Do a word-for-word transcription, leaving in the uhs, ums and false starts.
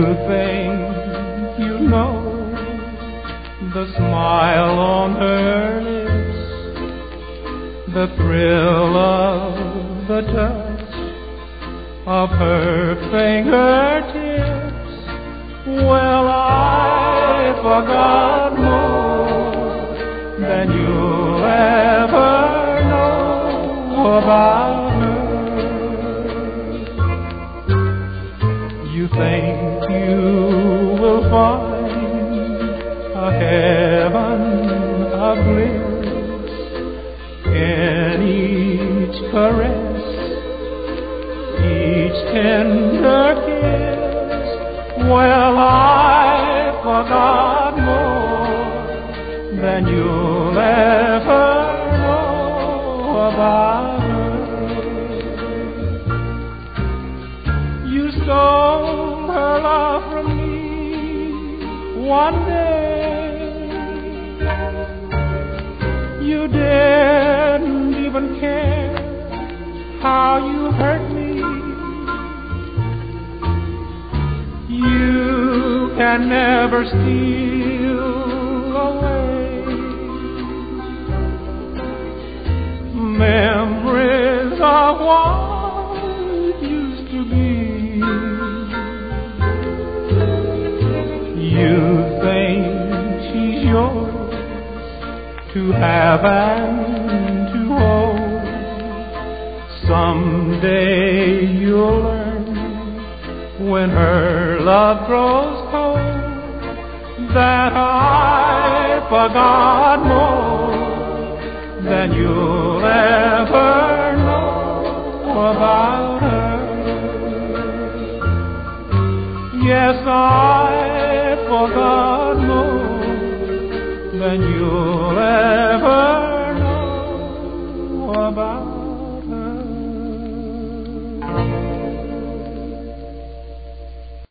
think you know the smile on her lips, the thrill of the touch of her fingertips. Well, I forgot more than you'll ever know about her. You think you will find a heaven of bliss in each caress, each tender kiss. Well, I forgot more than you'll ever know about her. You stole her love from me one day. You didn't even care how you hurt me. You can never steal away memories of what used to be. You think she's yours to have and to hold. Someday you'll learn, when her love grows cold, that I forgot more than you'll ever know about her. Yes, I forgot more than you'll ever